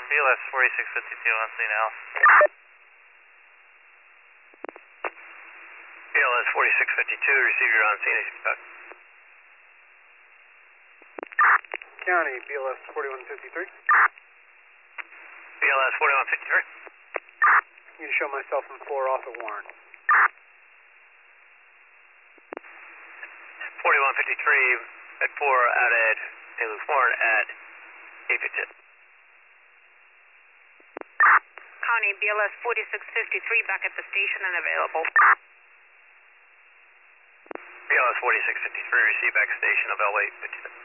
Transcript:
BLS 4652 on scene now. BLS 4652, receive your on scene. County, BLS 4153. BLS 4153. Need to show myself in floor off at Warren. 4153 at 4 out at St. Luke's Warren at 8:50. County, BLS 4653 back at the station and available. BLS 4653, receive back station of L8 57.